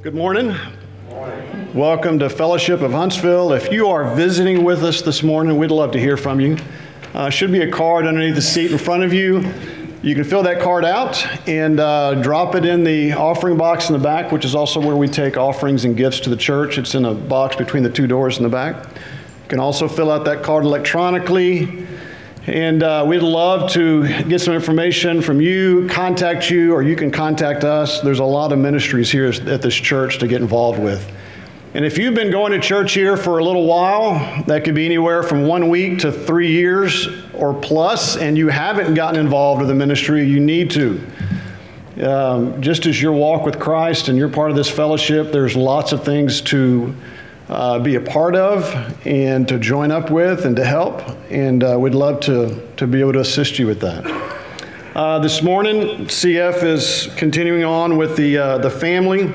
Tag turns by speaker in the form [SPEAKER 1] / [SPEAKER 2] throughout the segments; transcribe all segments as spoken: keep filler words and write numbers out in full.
[SPEAKER 1] Good morning. Good morning. Welcome to Fellowship of Huntsville. If you are visiting with us this morning, we'd love to hear from you. Uh, should be a card underneath the seat in front of you. You can fill that card out and uh, drop it in the offering box in the back, which is also where we take offerings and gifts to the church. It's in a box between the two doors in the back. You can also fill out that card electronically. And uh, we'd love to get some information from you, contact you, or you can contact us. There's a lot of ministries here at this church to get involved with. And if you've been going to church here for a little while, that could be anywhere from one week to three years or plus, and you haven't gotten involved with the ministry, you need to. Um, just as your walk with Christ and you're part of this fellowship, there's lots of things to Uh, be a part of and to join up with and to help, and uh, we'd love to, to be able to assist you with that. Uh, this morning, C F is continuing on with the, uh, the family,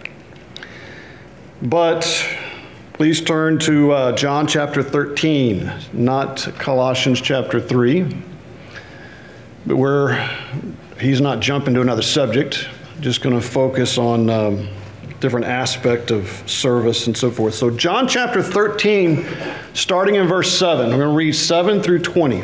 [SPEAKER 1] but please turn to uh, John chapter thirteen, not Colossians chapter three, but we're, he's not jumping to another subject, just going to focus on um, different aspect of service and so forth. So John chapter thirteen, starting in verse seven. We're going to read seven through twenty.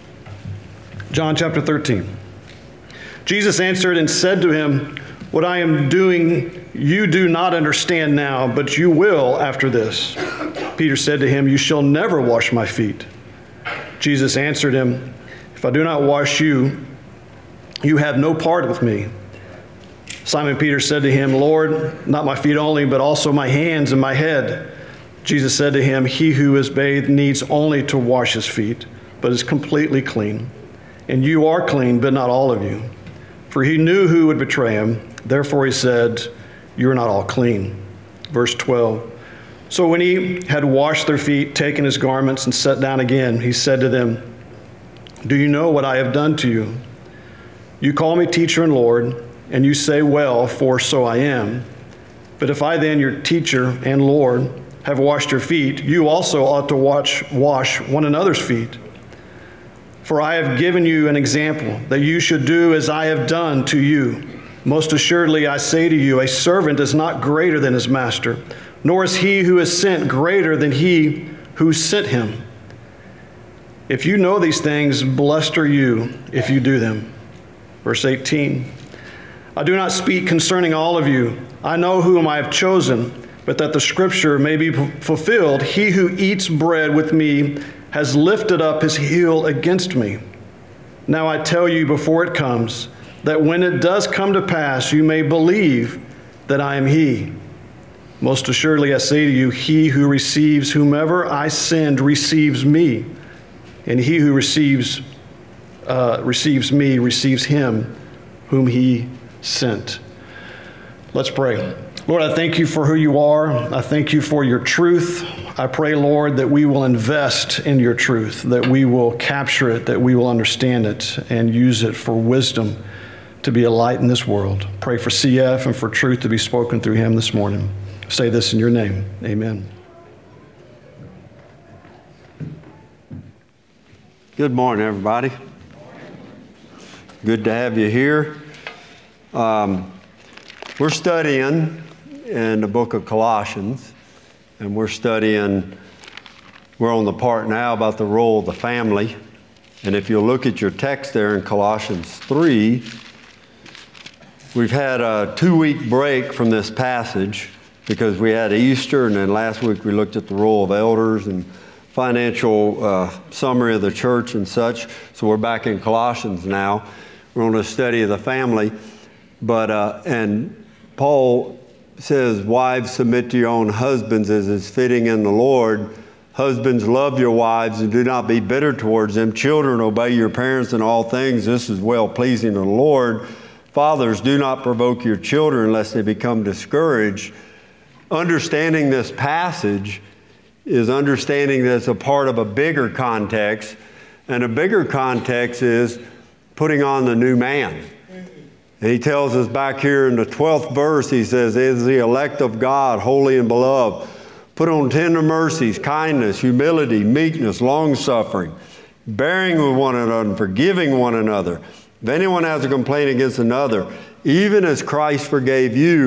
[SPEAKER 1] John chapter thirteen. Jesus answered and said to him, "What I am doing you do not understand now, but you will after this." Peter said to him, "You shall never wash my feet." Jesus answered him, "If I do not wash you, you have no part with me." Simon Peter said to him, "Lord, not my feet only, but also my hands and my head." Jesus said to him, "He who is bathed needs only to wash his feet, but is completely clean. And you are clean, but not all of you." For he knew who would betray him. Therefore he said, "You are not all clean." Verse twelve. So when he had washed their feet, taken his garments, and sat down again, he said to them, "Do you know what I have done to you? You call me teacher and Lord, and you say, well, for so I am. But if I then, your teacher and Lord, have washed your feet, you also ought to watch, wash one another's feet. For I have given you an example, that you should do as I have done to you. Most assuredly, I say to you, a servant is not greater than his master, nor is he who is sent greater than he who sent him. If you know these things, blessed are you if you do them." Verse eighteen. "I do not speak concerning all of you. I know whom I have chosen, but that the scripture may be fulfilled, he who eats bread with me has lifted up his heel against me. Now I tell you before it comes, that when it does come to pass, you may believe that I am he. Most assuredly I say to you, he who receives whomever I send receives me, and he who receives uh, receives me receives him whom he sent." Let's pray. Lord, I thank you for who you are. I thank you for your truth. I pray, Lord, that we will invest in your truth, that we will capture it, that we will understand it and use it for wisdom to be a light in this world. Pray for C F and for truth to be spoken through him this morning. Say this in your name. Amen.
[SPEAKER 2] Good morning, everybody. Good to have you here. Um, we're studying in the book of Colossians, and we're studying, we're on the part now about the role of the family. And if you'll look at your text there in Colossians three, we've had a two-week break from this passage because we had Easter, and then last week we looked at the role of elders and financial uh, summary of the church and such. So we're back in Colossians now. We're on a study of the family. But, uh, and Paul says, "Wives, submit to your own husbands as is fitting in the Lord. Husbands, love your wives and do not be bitter towards them. Children, obey your parents in all things. This is well-pleasing to the Lord. Fathers, do not provoke your children lest they become discouraged." Understanding this passage is understanding that it's a part of a bigger context. And a bigger context is putting on the new man. And he tells us back here in the twelfth verse, he says, "Is the elect of God, holy and beloved. Put on tender mercies, kindness, humility, meekness, long-suffering, bearing with one another, and forgiving one another. If anyone has a complaint against another, even as Christ forgave you,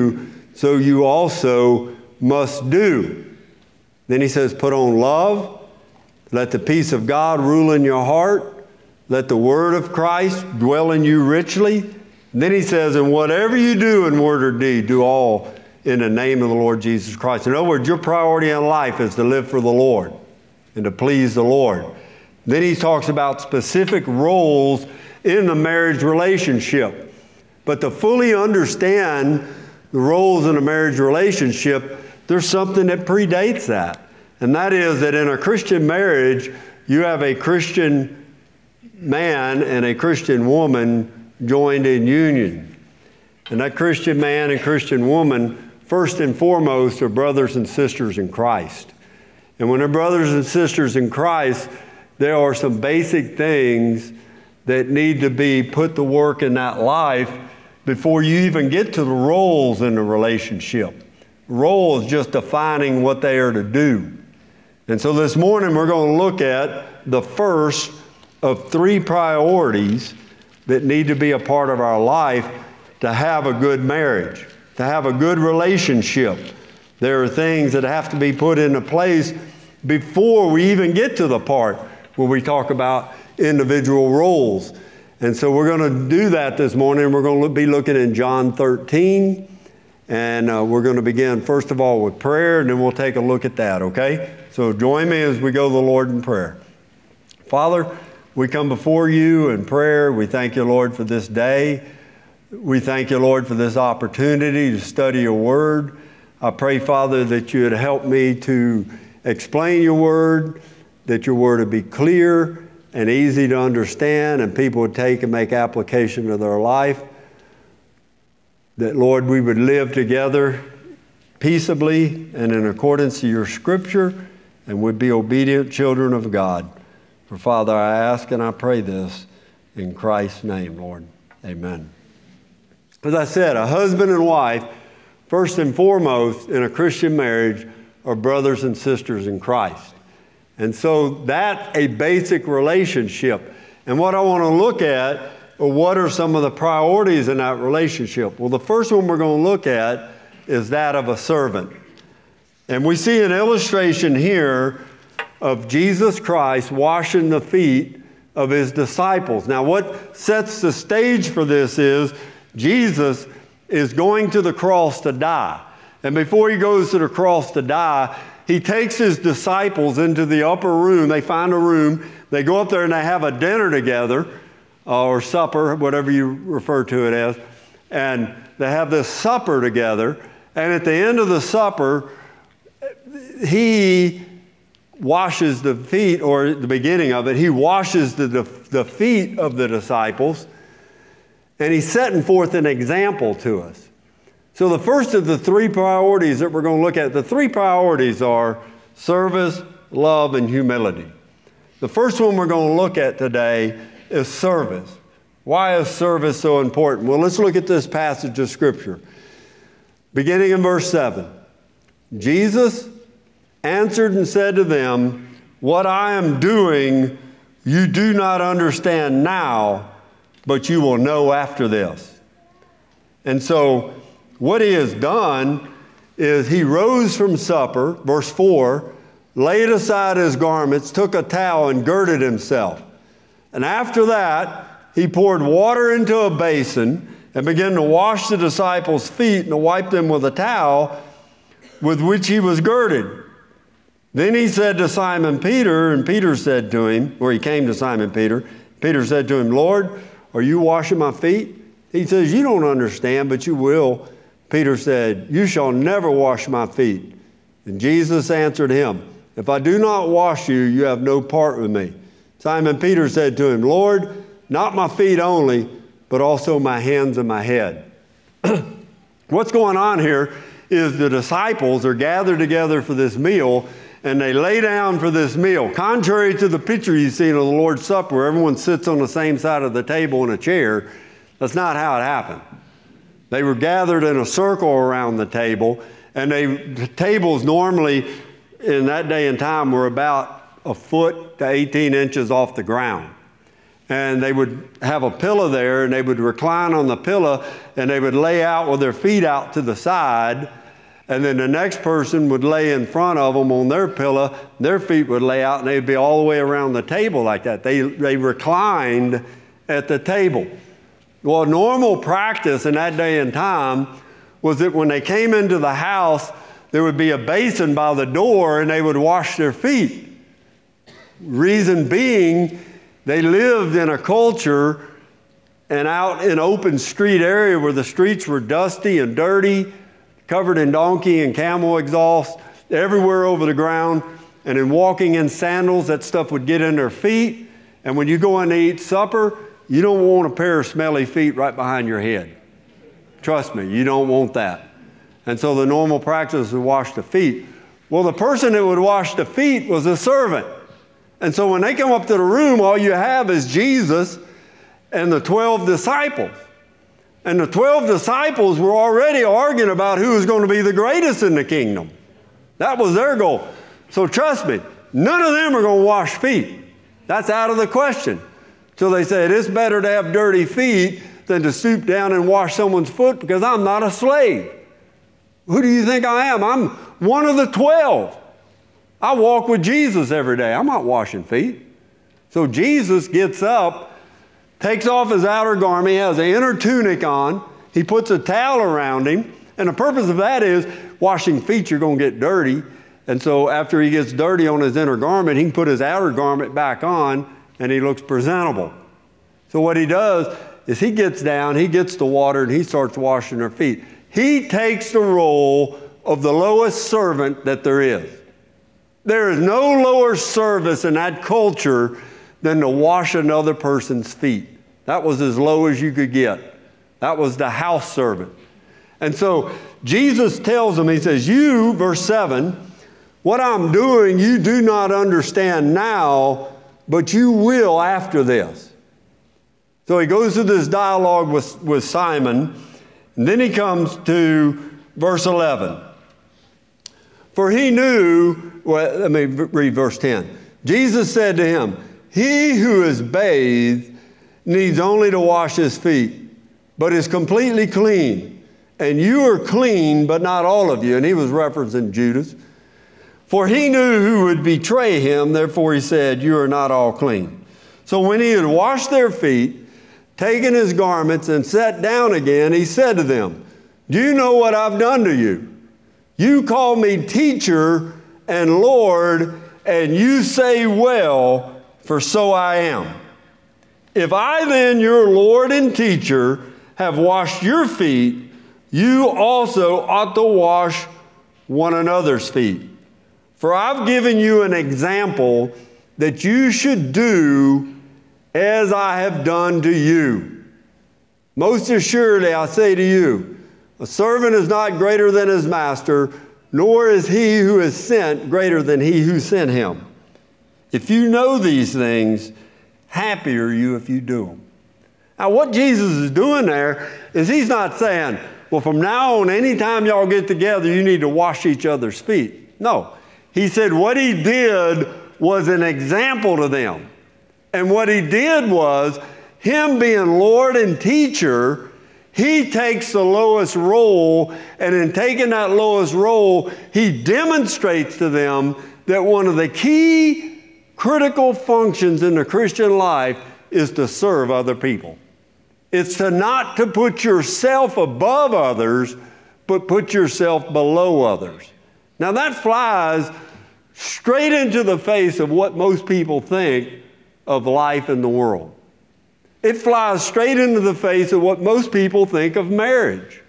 [SPEAKER 2] so you also must do. Then he says, put on love, let the peace of God rule in your heart, let the word of Christ dwell in you richly. And then he says, and whatever you do in word or deed, do all in the name of the Lord Jesus Christ. In other words, your priority in life is to live for the Lord and to please the Lord. Then he talks about specific roles in the marriage relationship. But to fully understand the roles in a marriage relationship, there's something that predates that. And that is that in a Christian marriage, you have a Christian man and a Christian woman joined in union. And that Christian man and Christian woman, first and foremost, are brothers and sisters in Christ. And when they're brothers and sisters in Christ, there are some basic things that need to be put to work in that life before you even get to the roles in the relationship. Role is just defining what they are to do. And so this morning we're going to look at the first of three priorities that need to be a part of our life to have a good marriage, to have a good relationship. There are things that have to be put into place before we even get to the part where we talk about individual roles. And so we're going to do that this morning. We're going to be looking in John thirteen. And uh, we're going to begin, first of all, with prayer, and then we'll take a look at that, okay? So join me as we go to the Lord in prayer. Father, we come before you in prayer. We thank you, Lord, for this day. We thank you, Lord, for this opportunity to study your word. I pray, Father, that you would help me to explain your word, that your word would be clear and easy to understand, and people would take and make application to their life. That, Lord, we would live together peaceably and in accordance to your scripture and would be obedient children of God. For, Father, I ask and I pray this in Christ's name, Lord. Amen. As I said, a husband and wife, first and foremost in a Christian marriage, are brothers and sisters in Christ. And so that's a basic relationship. And what I want to look at, or what are some of the priorities in that relationship? Well, the first one we're going to look at is that of a servant. And we see an illustration here of Jesus Christ washing the feet of his disciples. Now, what sets the stage for this is Jesus is going to the cross to die. And before he goes to the cross to die, he takes his disciples into the upper room. They find a room. They go up there and they have a dinner together, uh, or supper, whatever you refer to it as. And they have this supper together. And at the end of the supper, he washes the feet, or at the beginning of it, he washes the, the, the feet of the disciples. And he's setting forth an example to us. So the first of the three priorities that we're going to look at, the three priorities are service, love, and humility. The first one we're going to look at today is service. Why is service so important? Well, let's look at this passage of Scripture. Beginning in verse seven. Jesus answered and said to them, "What I am doing you do not understand now, but you will know after this." And so what he has done is he rose from supper, verse four, laid aside his garments, took a towel and girded himself. And after that, he poured water into a basin and began to wash the disciples' feet and to wipe them with a towel with which he was girded. Then he said to Simon Peter, and Peter said to him, or he came to Simon Peter, Peter said to him, "Lord, are you washing my feet?" He says, "You don't understand, but you will." Peter said, "You shall never wash my feet." And Jesus answered him, "If I do not wash you, you have no part with me." Simon Peter said to him, "Lord, not my feet only, but also my hands and my head." What's going on here is the disciples are gathered together for this meal, and they lay down for this meal. Contrary to the picture you've seen of the Lord's Supper, where everyone sits on the same side of the table in a chair, that's not how it happened. They were gathered in a circle around the table, and they, the tables normally in that day and time were about a foot to eighteen inches off the ground. And they would have a pillow there, and they would recline on the pillow, and they would lay out with their feet out to the side. And then the next person would lay in front of them on their pillow. Their feet would lay out, and they'd be all the way around the table like that. They, they reclined at the table. Well, normal practice in that day and time was that when they came into the house, there would be a basin by the door, and they would wash their feet. Reason being, they lived in a culture and out in open street area where the streets were dusty and dirty, covered in donkey and camel exhaust, everywhere over the ground. And in walking in sandals, that stuff would get in their feet. And when you go in to eat supper, you don't want a pair of smelly feet right behind your head. Trust me, you don't want that. And so the normal practice was to wash the feet. Well, the person that would wash the feet was a servant. And so when they come up to the room, all you have is Jesus and the twelve disciples. And the twelve disciples were already arguing about who was going to be the greatest in the kingdom. That was their goal. So trust me, none of them are going to wash feet. That's out of the question. So they said, it's better to have dirty feet than to stoop down and wash someone's foot because I'm not a slave. Who do you think I am? I'm one of the twelve. I walk with Jesus every day. I'm not washing feet. So Jesus gets up, takes off his outer garment. He has an inner tunic on. He puts a towel around him. And the purpose of that is washing feet, you're going to get dirty. And so after he gets dirty on his inner garment, he can put his outer garment back on and he looks presentable. So what he does is he gets down, he gets the water, and he starts washing their feet. He takes the role of the lowest servant that there is. There is no lower service in that culture than to wash another person's feet. That was as low as you could get. That was the house servant. And so Jesus tells them, he says, you, verse seven, what I'm doing you do not understand now, but you will after this. So he goes through this dialogue with, with Simon, and then he comes to verse eleven. For he knew, well, let me read verse ten. Jesus said to him, he who is bathed needs only to wash his feet, but is completely clean. And you are clean, but not all of you. And he was referencing Judas. For he knew who would betray him, therefore he said, you are not all clean. So when he had washed their feet, taken his garments, and sat down again, he said to them, do you know what I've done to you? You call me teacher and Lord, and you say, well, for so I am. If I then, your Lord and teacher, have washed your feet, you also ought to wash one another's feet. For I've given you an example that you should do as I have done to you. Most assuredly, I say to you, a servant is not greater than his master, nor is he who is sent greater than he who sent him. If you know these things, happy are you if you do them. Now, what Jesus is doing there is he's not saying, well, from now on, anytime y'all get together, you need to wash each other's feet. No. He said what he did was an example to them. And what he did was, him being Lord and teacher, he takes the lowest role, and in taking that lowest role, he demonstrates to them that one of the key critical functions in the Christian life is to serve other people. It's to not to put yourself above others, but put yourself below others. Now that flies straight into the face of what most people think of life in the world. It flies straight into the face of what most people think of marriage.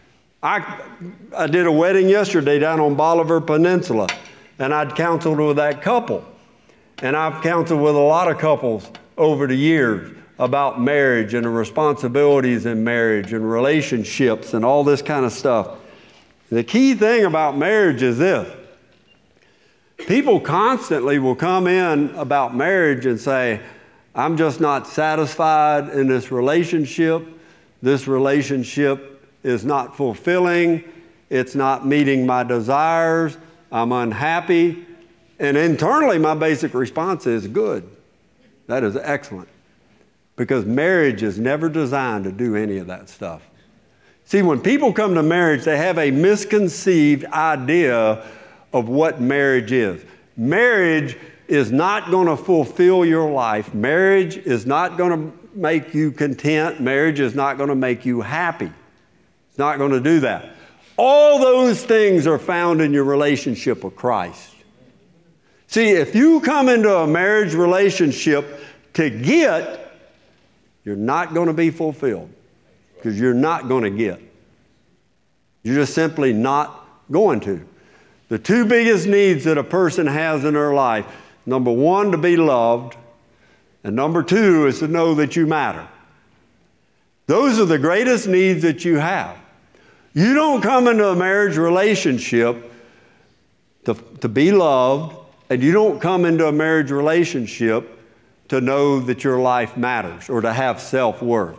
[SPEAKER 2] I, I did a wedding yesterday down on Bolivar Peninsula, and I'd counseled with that couple. And I've counseled with a lot of couples over the years about marriage and the responsibilities in marriage and relationships and all this kind of stuff. The key thing about marriage is this. People constantly will come in about marriage and say, I'm just not satisfied in this relationship. This relationship is not fulfilling. It's not meeting my desires. I'm unhappy. And internally, my basic response is good. That is excellent. because marriage is never designed to do any of that stuff. See, when people come to marriage, they have a misconceived idea of what marriage is. Marriage is not going to fulfill your life. Marriage is not going to make you content. Marriage is not going to make you happy. It's not going to do that. All those things are found in your relationship with Christ. See, if you come into a marriage relationship to get, you're not going to be fulfilled because you're not going to get. You're just simply not going to. The two biggest needs that a person has in their life, number one, to be loved, and number two is to know that you matter. Those are the greatest needs that you have. You don't come into a marriage relationship to, to be loved, and you don't come into a marriage relationship to know that your life matters or to have self-worth.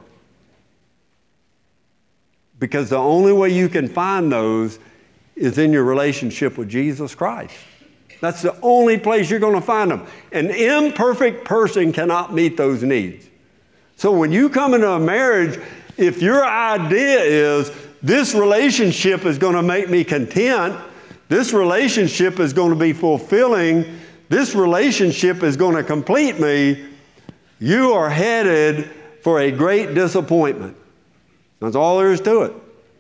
[SPEAKER 2] Because the only way you can find those is in your relationship with Jesus Christ. That's the only place you're going to find them. An imperfect person cannot meet those needs. So when you come into a marriage, if your idea is, this relationship is going to make me content, this relationship is going to be fulfilling, this relationship is going to complete me, you are headed for a great disappointment. That's all there is to it.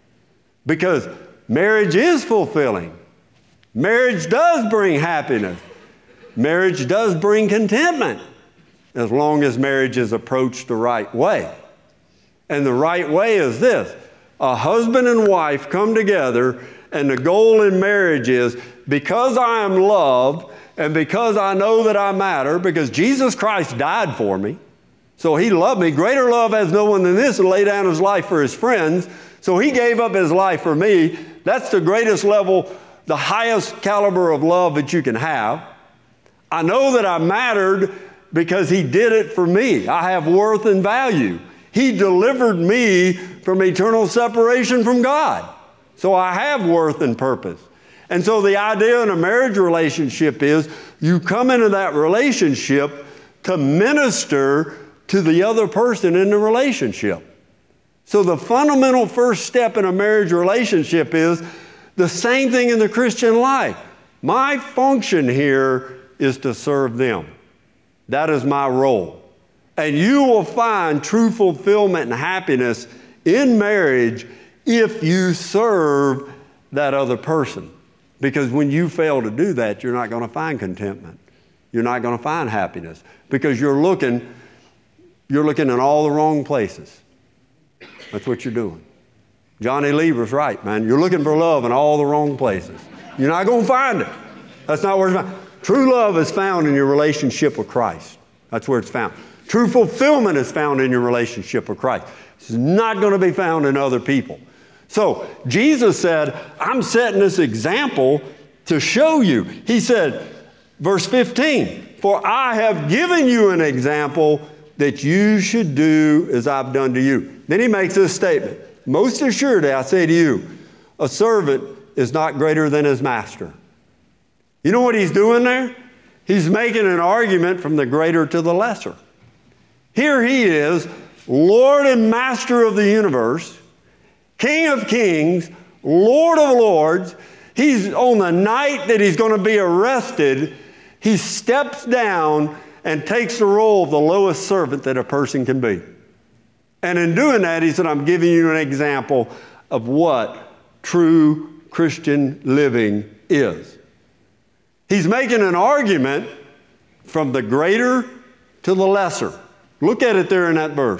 [SPEAKER 2] Because marriage is fulfilling. Marriage does bring happiness. Marriage does bring contentment, as long as marriage is approached the right way. And the right way is this. A husband and wife come together, and the goal in marriage is, because I am loved, and because I know that I matter, because Jesus Christ died for me, so He loved me. Greater love has no one than this, to lay down His life for His friends. So He gave up His life for me. That's the greatest level, the highest caliber of love that you can have. I know that I mattered because He did it for me. I have worth and value. He delivered me from eternal separation from God. So I have worth and purpose. And so the idea in a marriage relationship is you come into that relationship to minister to the other person in the relationship. So the fundamental first step in a marriage relationship is the same thing in the Christian life. My function here is to serve them. That is my role. And you will find true fulfillment and happiness in marriage if you serve that other person. Because when you fail to do that, you're not going to find contentment. You're not going to find happiness. Because you're looking, you're looking in all the wrong places. That's what you're doing. Johnny Lieber's right, man. You're looking for love in all the wrong places. You're not going to find it. That's not where it's found. True love is found in your relationship with Christ. That's where it's found. True fulfillment is found in your relationship with Christ. It's not going to be found in other people. So Jesus said, I'm setting this example to show you. He said, verse fifteen, for I have given you an example that you should do as I've done to you. Then he makes this statement. Most assuredly, I say to you, a servant is not greater than his master. You know what he's doing there? He's making an argument from the greater to the lesser. Here he is, Lord and Master of the universe, King of kings, Lord of lords. He's on the night that he's going to be arrested, he steps down and takes the role of the lowest servant that a person can be. And in doing that, he said, I'm giving you an example of what true Christian living is. He's making an argument from the greater to the lesser. Look at it there in that verse.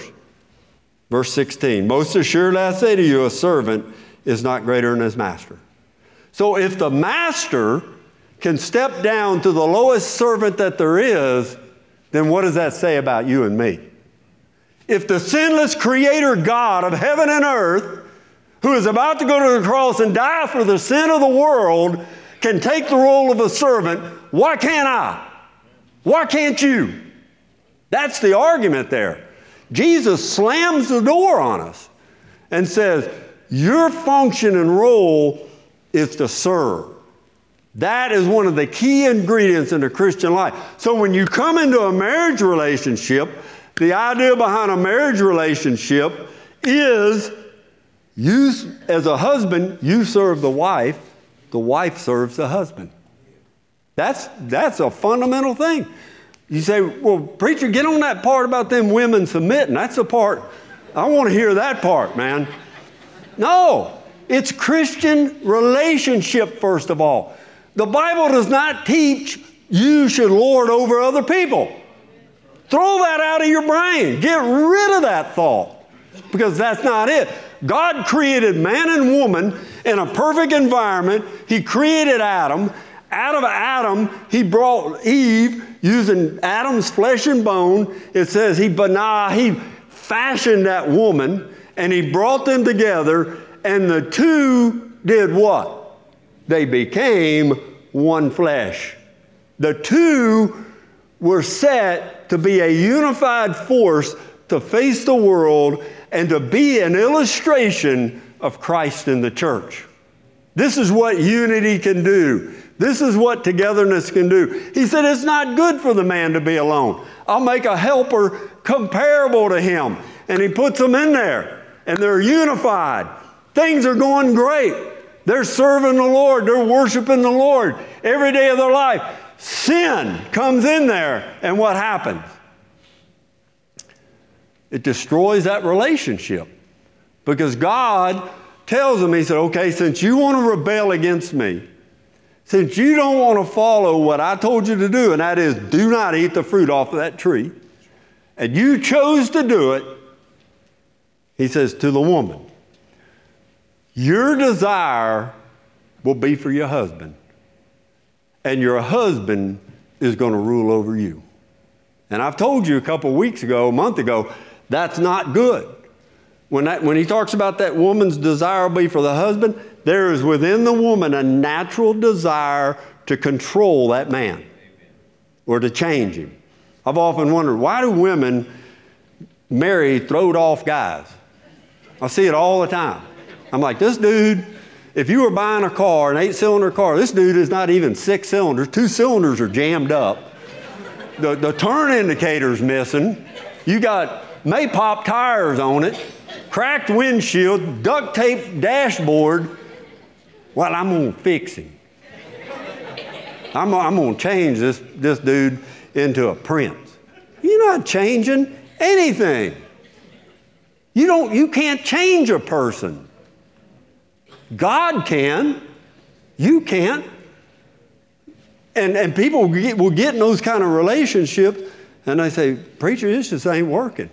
[SPEAKER 2] Verse sixteen, most assuredly I say to you, a servant is not greater than his master. So if the master can step down to the lowest servant that there is, then what does that say about you and me? If the sinless creator God of heaven and earth, who is about to go to the cross and die for the sin of the world, can take the role of a servant, why can't I? Why can't you? That's the argument there. Jesus slams the door on us and says, your function and role is to serve. That is one of the key ingredients in the Christian life. So when you come into a marriage relationship, The idea behind a marriage relationship is you, as a husband, you serve the wife, the wife serves the husband. That's, that's a fundamental thing. You say, well, preacher, get on that part about them women submitting. That's the part, I want to hear that part, man. No, it's Christian relationship, first of all. The Bible does not teach you should lord over other people. Throw that out of your brain. Get rid of that thought, because that's not it. God created man and woman in a perfect environment. He created Adam. Out of Adam, he brought Eve using Adam's flesh and bone. It says he, nah, he fashioned that woman and he brought them together, and the two did what? They became one flesh. The two were set to be a unified force to face the world and to be an illustration of Christ in the church. This is what unity can do. This is what togetherness can do. He said it's not good for the man to be alone. I'll make a helper comparable to him. And he puts them in there, and they're unified. Things are going great. They're serving the Lord. They're worshiping the Lord every day of their life. Sin comes in there, and what happens? It destroys that relationship, because God tells them, he said, okay, since you want to rebel against me, since you don't want to follow what I told you to do, and that is do not eat the fruit off of that tree, and you chose to do it, he says to the woman, your desire will be for your husband, and your husband is going to rule over you. And I've told you a couple of weeks ago, a month ago, that's not good. When, that, when he talks about that woman's desire will be for the husband, there is within the woman a natural desire to control that man or to change him. I've often wondered, why do women marry throwed-off guys? I see it all the time. I'm like, this dude, if you were buying a car, an eight-cylinder car, this dude is not even six cylinders. Two cylinders are jammed up. The, the turn indicator's missing. You got Maypop tires on it, cracked windshield, duct tape dashboard. Well, I'm going to fix him. I'm, I'm going to change this, this dude into a prince. You're not changing anything. You don't, you can't change a person. God can. You can't. And, and people will get, will get in those kind of relationships, and they say, preacher, this just ain't working.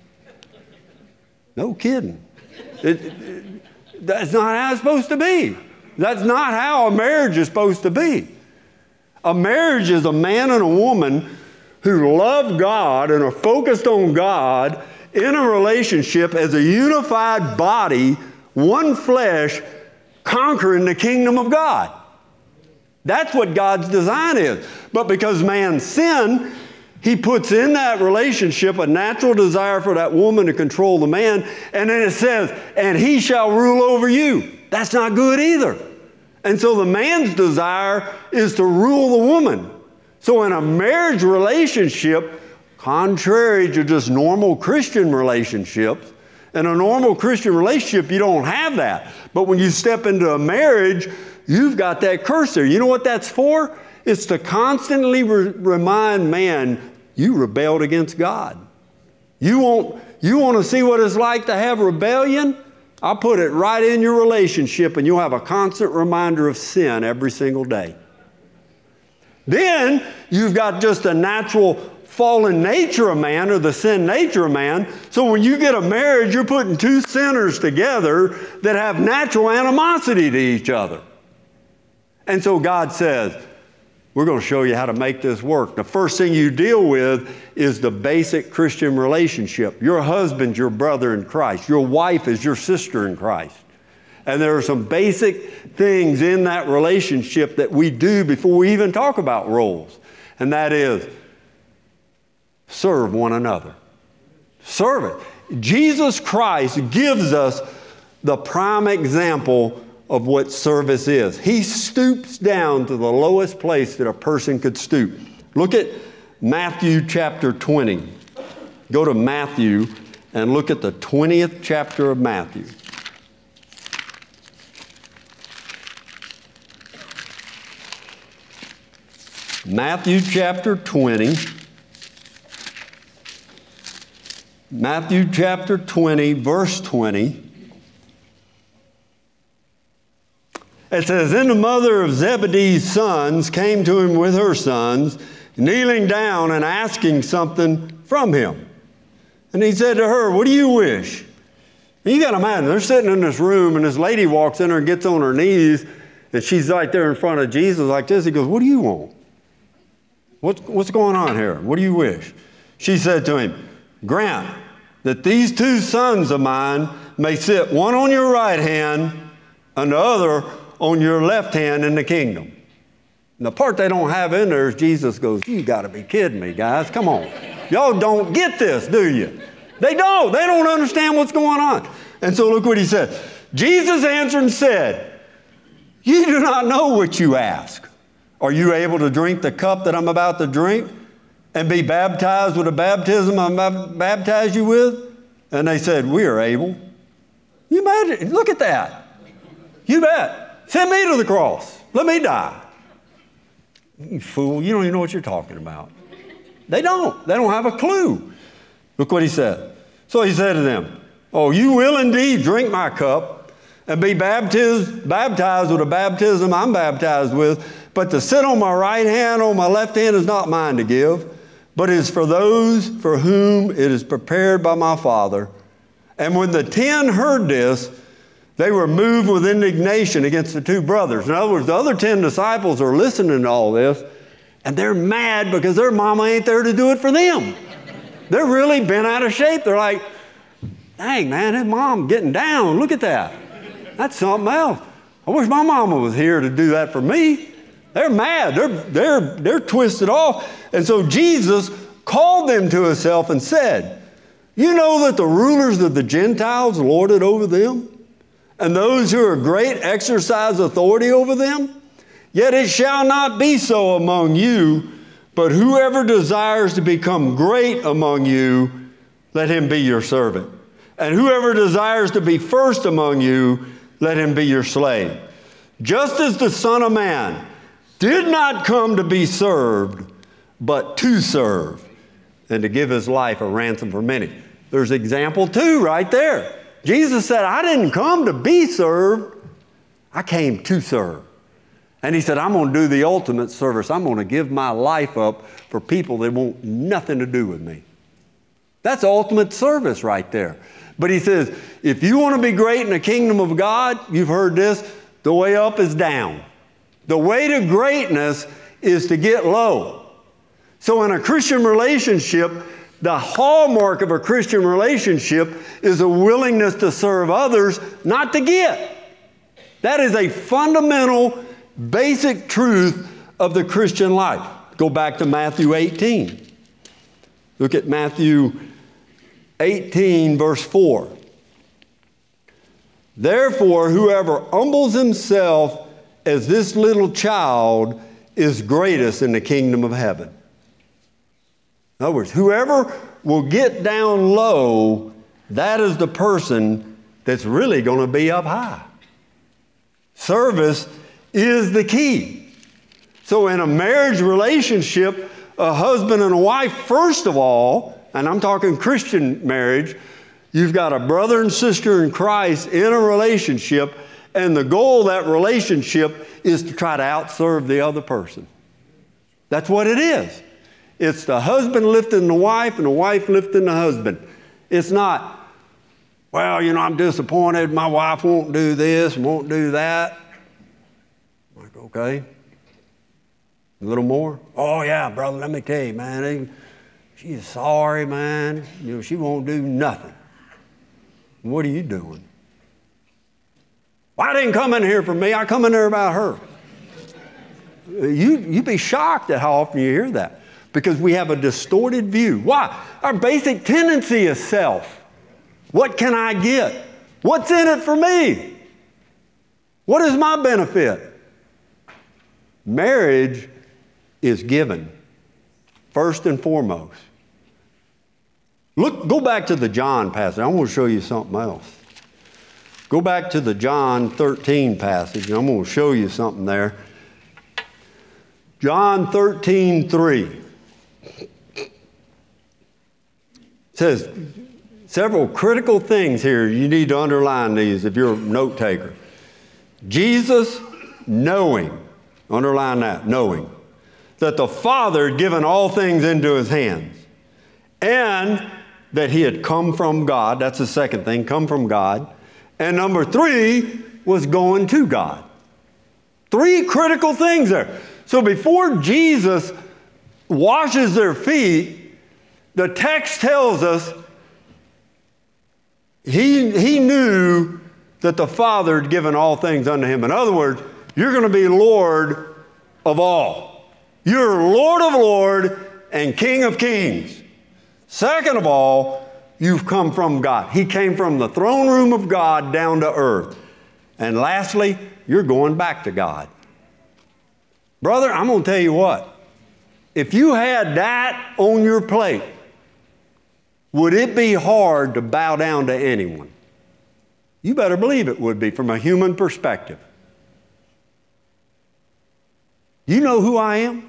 [SPEAKER 2] No kidding. It, it, that's not how it's supposed to be. That's not how a marriage is supposed to be. A marriage is a man and a woman who love God and are focused on God in a relationship as a unified body, one flesh, conquering the kingdom of God. That's what God's design is. But because man sinned, he puts in that relationship a natural desire for that woman to control the man. And then it says, and he shall rule over you. That's not good either. And so the man's desire is to rule the woman. So in a marriage relationship, contrary to just normal Christian relationships, in a normal Christian relationship, you don't have that. But when you step into a marriage, you've got that curse there. You know what that's for? It's to constantly re- remind man, you rebelled against God. You want, you want to see what it's like to have rebellion? I'll put it right in your relationship, and you'll have a constant reminder of sin every single day. Then you've got just a natural fallen nature of man, or the sin nature of man. So when you get a marriage, you're putting two sinners together that have natural animosity to each other. And so God says, we're going to show you how to make this work. The first thing you deal with is the basic Christian relationship. Your husband's your brother in Christ. Your wife is your sister in Christ. And there are some basic things in that relationship that we do before we even talk about roles. And that is, serve one another. Serve it. Jesus Christ gives us the prime example of what service is. He stoops down to the lowest place that a person could stoop. Look at Matthew chapter twenty. go to Matthew and look at the twentieth chapter of Matthew. Matthew chapter twenty. Matthew chapter twenty, verse twenty. It says, "Then the mother of Zebedee's sons came to him with her sons, kneeling down and asking something from him. And he said to her, 'What do you wish?'" And you got to imagine, they're sitting in this room, and this lady walks in there and gets on her knees, and she's right there in front of Jesus like this. He goes, "What do you want? What's, what's going on here? What do you wish?" She said to him, "Grant that these two sons of mine may sit one on your right hand and the other on your left hand in the kingdom." And the part they don't have in there is Jesus goes, "You got to be kidding me, guys. Come on. Y'all don't get this, do you?" They don't. They don't understand what's going on. And so look what he said. Jesus answered and said, "You do not know what you ask. Are you able to drink the cup that I'm about to drink and be baptized with the baptism I'm about to baptize you with?" And they said, "We are able." You imagine, look at that. You bet. Send me to the cross. Let me die. You fool, you don't even know what you're talking about. They don't. They don't have a clue. Look what he said. So he said to them, "Oh, you will indeed drink my cup and be baptized, baptized with the baptism I'm baptized with, but to sit on my right hand or my left hand is not mine to give, but is for those for whom it is prepared by my Father." And when the ten heard this, they were moved with indignation against the two brothers. In other words, the other ten disciples are listening to all this, and they're mad because their mama ain't there to do it for them. They're really bent out of shape. They're like, "Dang, man, his mom getting down. Look at that. That's something else. I wish my mama was here to do that for me." They're mad. They're, they're, they're twisted off. And so Jesus called them to himself and said, "You know that the rulers of the Gentiles lord it over them, and those who are great exercise authority over them? Yet it shall not be so among you, but whoever desires to become great among you, let him be your servant. And whoever desires to be first among you, let him be your slave. Just as the Son of Man did not come to be served, but to serve, and to give his life a ransom for many." There's example two right there. Jesus said, "I didn't come to be served. I came to serve." And he said, "I'm going to do the ultimate service. I'm going to give my life up for people that want nothing to do with me." That's ultimate service right there. But he says, if you want to be great in the kingdom of God, you've heard this, the way up is down. The way to greatness is to get low. So in a Christian relationship, the hallmark of a Christian relationship is a willingness to serve others, not to get. That is a fundamental, basic truth of the Christian life. Go back to Matthew eighteen. Look at Matthew eighteen, verse four. "Therefore, whoever humbles himself as this little child is greatest in the kingdom of heaven." In other words, whoever will get down low, that is the person that's really going to be up high. Service is the key. So in a marriage relationship, a husband and a wife, first of all, and I'm talking Christian marriage, you've got a brother and sister in Christ in a relationship, and the goal of that relationship is to try to outserve the other person. That's what it is. It's the husband lifting the wife and the wife lifting the husband. It's not, "Well, you know, I'm disappointed. My wife won't do this, won't do that." I'm like, okay. A little more? "Oh, yeah, brother, let me tell you, man. She's sorry, man. You know, she won't do nothing." What are you doing? "Well, I didn't come in here for me. I come in there about her." You, you'd be shocked at how often you hear that, because we have a distorted view. Why? Our basic tendency is self. What can I get? What's in it for me? What is my benefit? Marriage is given, first and foremost. Look, go back to the John passage. I want to show you something else. Go back to the John thirteen passage, and I'm going to show you something there. John thirteen, three. It says several critical things here. You need to underline these if you're a note taker. Jesus knowing, underline that, knowing, that the Father had given all things into his hands, and that he had come from God. That's the second thing, come from God. And number three was going to God. Three critical things there. So before Jesus washes their feet, the text tells us he, he knew that the Father had given all things unto him. In other words, you're going to be Lord of all. You're Lord of lords and King of kings. Second of all, you've come from God. He came from the throne room of God down to earth. And lastly, you're going back to God. Brother, I'm going to tell you what. If you had that on your plate, would it be hard to bow down to anyone? You better believe it would be from a human perspective. You know who I am?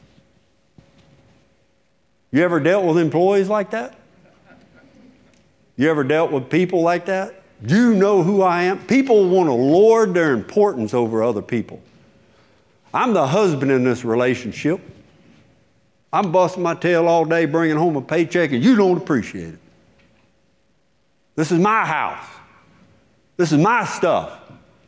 [SPEAKER 2] You ever dealt with employees like that? You ever dealt with people like that? Do you know who I am? People want to lord their importance over other people. I'm the husband in this relationship. I'm busting my tail all day bringing home a paycheck, and you don't appreciate it. This is my house. This is my stuff.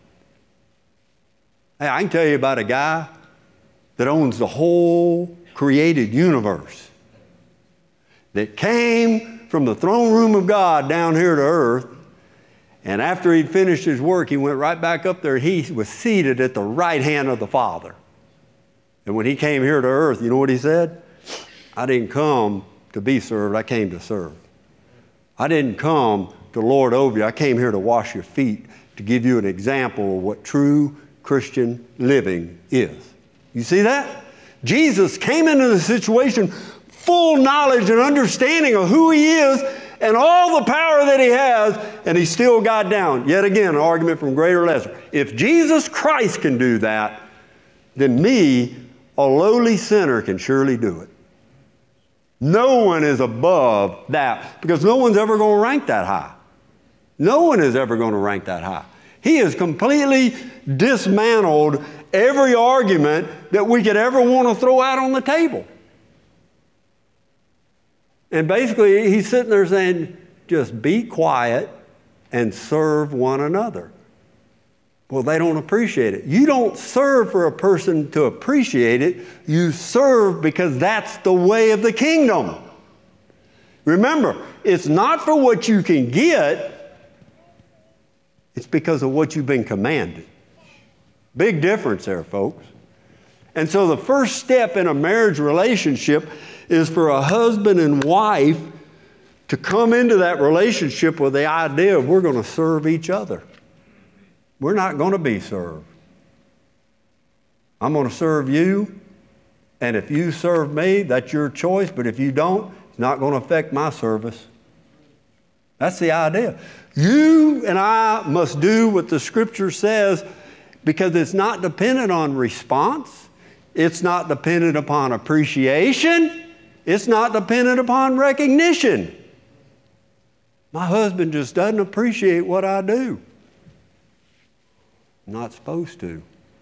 [SPEAKER 2] Hey, I can tell you about a guy that owns the whole created universe, that came from the throne room of God down here to earth, and after he'd finished his work, he went right back up there. He was seated at the right hand of the Father. And when he came here to earth, you know what he said? I didn't come to be served, I came to serve. I didn't come to lord over you, I came here to wash your feet, to give you an example of what true Christian living is. You see that? Jesus came into the situation full knowledge and understanding of who he is and all the power that he has, and he still got down. Yet again, an argument from greater or lesser. If Jesus Christ can do that, then me, a lowly sinner, can surely do it. No one is above that, because no one's ever going to rank that high. No one is ever going to rank that high. He has completely dismantled every argument that we could ever want to throw out on the table. And basically, he's sitting there saying, just be quiet and serve one another. Well, they don't appreciate it. You don't serve for a person to appreciate it. You serve because that's the way of the kingdom. Remember, it's not for what you can get. It's because of what you've been commanded. Big difference there, folks. And so the first step in a marriage relationship is for a husband and wife to come into that relationship with the idea of we're going to serve each other. We're not going to be served. I'm going to serve you, and if you serve me, that's your choice, but if you don't, it's not going to affect my service. That's the idea. You and I must do what the Scripture says, because it's not dependent on response. It's not dependent upon appreciation. It's not dependent upon recognition. My husband just doesn't appreciate what I do. Not supposed to.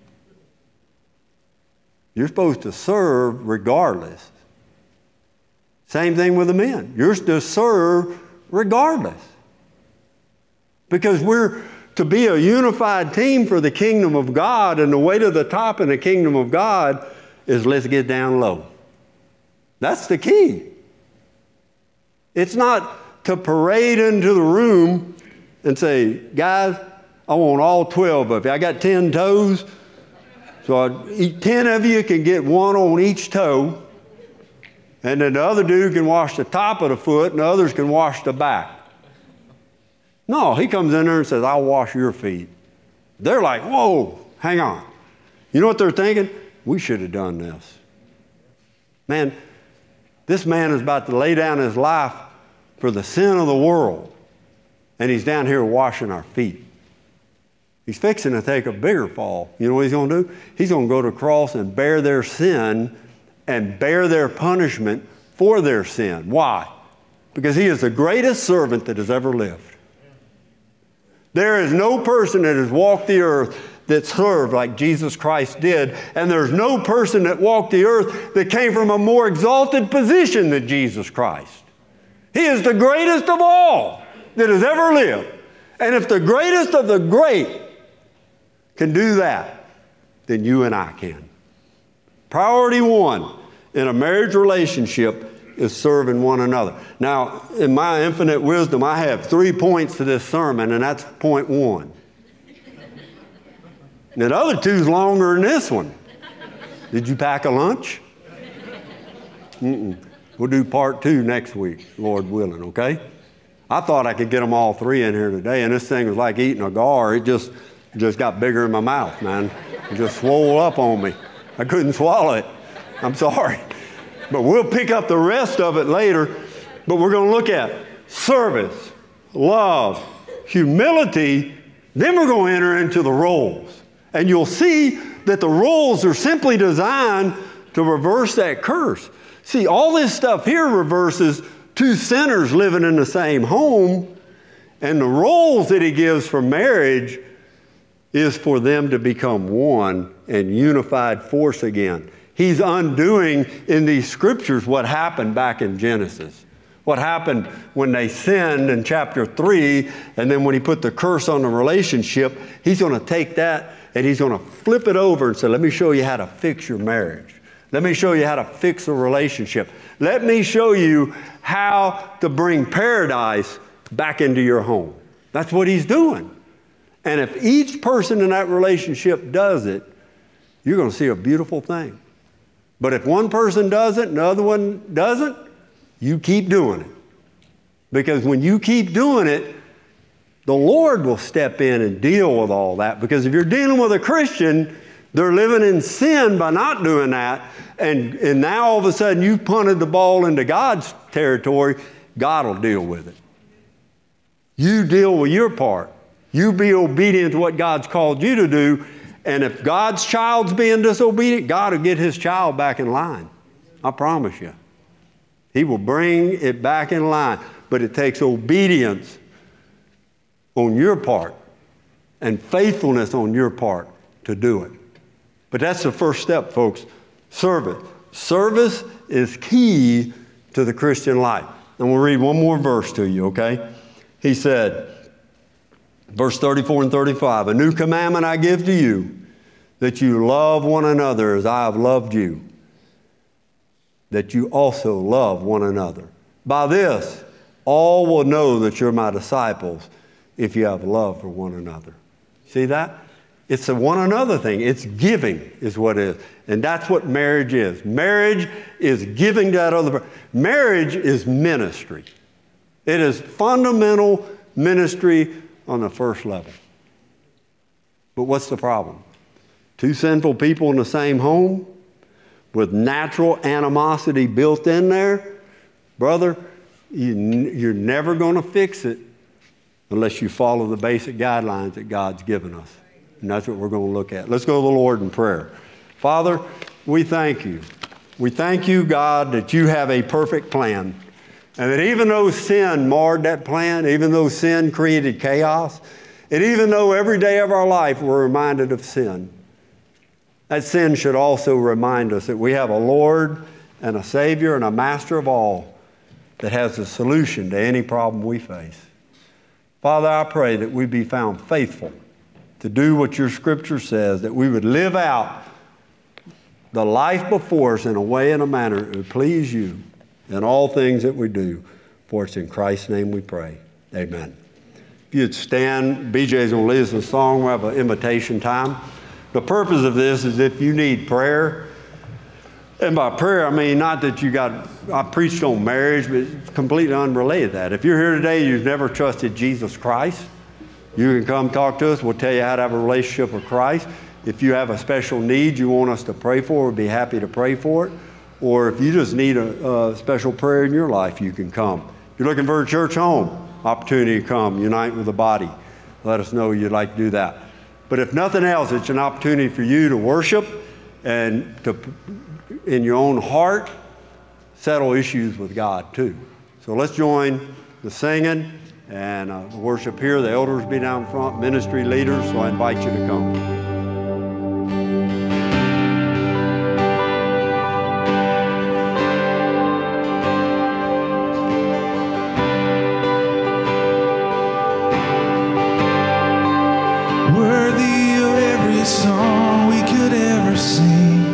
[SPEAKER 2] You're supposed to serve regardless. Same thing with the men. You're to serve regardless. Because we're to be a unified team for the kingdom of God, and the way to the top in the kingdom of God is let's get down low. That's the key. It's not to parade into the room and say, guys, I want all twelve of you. I got ten toes, so I, ten of you can get one on each toe, and then the other dude can wash the top of the foot, and the others can wash the back. No, he comes in there and says, I'll wash your feet. They're like, whoa, hang on. You know what they're thinking? We should have done this. Man, this man is about to lay down his life for for the sin of the world. And he's down here washing our feet. He's fixing to take a bigger fall. You know what he's going to do? He's going to go to the cross and bear their sin and bear their punishment for their sin. Why? Because he is the greatest servant that has ever lived. There is no person that has walked the earth that served like Jesus Christ did, and there's no person that walked the earth that came from a more exalted position than Jesus Christ. He is the greatest of all that has ever lived. And if the greatest of the great can do that, then you and I can. Priority one in a marriage relationship is serving one another. Now, in my infinite wisdom, I have three points to this sermon, and that's point one. And the other two's longer than this one. Did you pack a lunch? Mm-mm. We'll do part two next week, Lord willing, okay? I thought I could get them all three in here today, and this thing was like eating a gar. It just, it just got bigger in my mouth, man. It just swole up on me. I couldn't swallow it. I'm sorry. But we'll pick up the rest of it later. But we're going to look at service, love, humility. Then we're going to enter into the roles. And you'll see that the roles are simply designed to reverse that curse. See, all this stuff here reverses two sinners living in the same home. And the roles that he gives for marriage is for them to become one and unified force again. He's undoing in these scriptures what happened back in Genesis. What happened when they sinned in chapter three, and then when he put the curse on the relationship, he's going to take that and he's going to flip it over and say, let me show you how to fix your marriage. Let me show you how to fix a relationship. Let me show you how to bring paradise back into your home. That's what he's doing. And if each person in that relationship does it, you're going to see a beautiful thing. But if one person does it and the other one doesn't, you keep doing it. Because when you keep doing it, the Lord will step in and deal with all that. Because if you're dealing with a Christian, they're living in sin by not doing that. And, and now all of a sudden you've punted the ball into God's territory. God will deal with it. You deal with your part. You be obedient to what God's called you to do. And if God's child's being disobedient, God will get his child back in line. I promise you. He will bring it back in line. But it takes obedience on your part and faithfulness on your part to do it. But that's the first step, folks. Service. Service is key to the Christian life. And we'll read one more verse to you, okay? He said, verse thirty-four and thirty-five, a new commandment I give to you, that you love one another as I have loved you, that you also love one another. By this, all will know that you're my disciples if you have love for one another. See that? It's a one another thing. It's giving is what it is. And that's what marriage is. Marriage is giving to that other person. Marriage is ministry. It is fundamental ministry on the first level. But what's the problem? Two sinful people in the same home with natural animosity built in there. Brother, you, you're never going to fix it unless you follow the basic guidelines that God's given us. And that's what we're going to look at. Let's go to the Lord in prayer. Father, we thank you. We thank you, God, that you have a perfect plan. And that even though sin marred that plan, even though sin created chaos, and even though every day of our life we're reminded of sin, that sin should also remind us that we have a Lord and a Savior and a Master of all that has a solution to any problem we face. Father, I pray that we be found faithful to do what your Scripture says, that we would live out the life before us in a way and a manner that would please you in all things that we do. For it's in Christ's name we pray. Amen. If you'd stand, B J's going to lead us in a song. We'll have an invitation time. The purpose of this is if you need prayer, and by prayer I mean not that you got, I preached on marriage, but it's completely unrelated to that. If you're here today and you've never trusted Jesus Christ, you can come talk to us. We'll tell you how to have a relationship with Christ. If you have a special need you want us to pray for, we'd be happy to pray for it. Or if you just need a, a special prayer in your life, you can come. You're looking for a church home, opportunity to come, unite with the body. Let us know you'd like to do that. But if nothing else, it's an opportunity for you to worship and to, in your own heart, settle issues with God too. So let's join the singing and uh, the worship here. The elders will be down front, ministry leaders, so I invite you to come.
[SPEAKER 3] Song we could ever sing,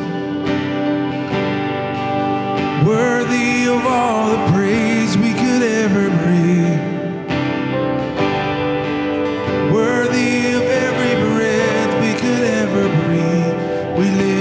[SPEAKER 3] worthy of all the praise we could ever bring, worthy of every breath we could ever breathe. We live